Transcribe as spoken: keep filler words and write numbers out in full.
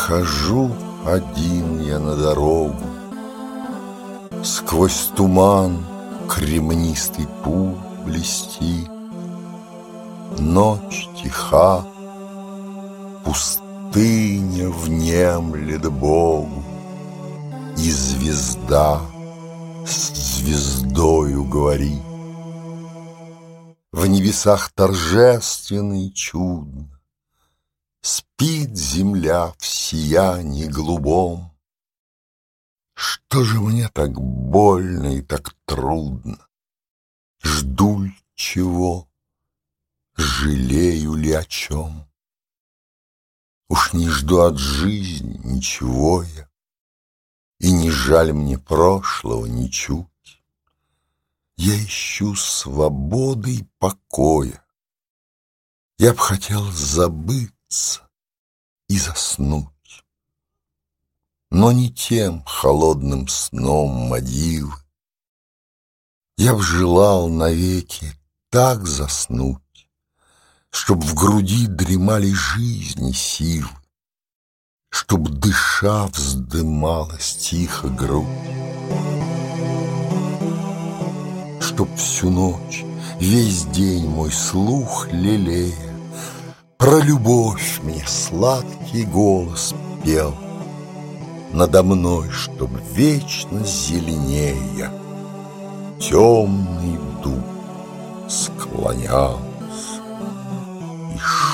Выхожу один я на дорогу, сквозь туман кремнистый путь блестит. Ночь тиха, пустыня внемлет Богу, и звезда с звездою говорит. В небесах торжественно и чудно спит земля в сиянии голубом. Что же мне так больно и так трудно? Жду ли чего? Жалею ли о чем? Уж не жду от жизни ничего я, и не жаль мне прошлого ничуть. Я ищу свободы и покоя. Я б хотел забыться и заснуть, но не тем холодным сном могилы. Я б желал навеки так заснуть, чтоб в груди дремали жизни силы, чтоб, дыша, вздымалась тихо грудь, чтоб всю ночь, весь день мой слух лелея, про любовь мне сладкий голос пел. Надо мной, чтоб вечно зеленея темный дуб склонялся и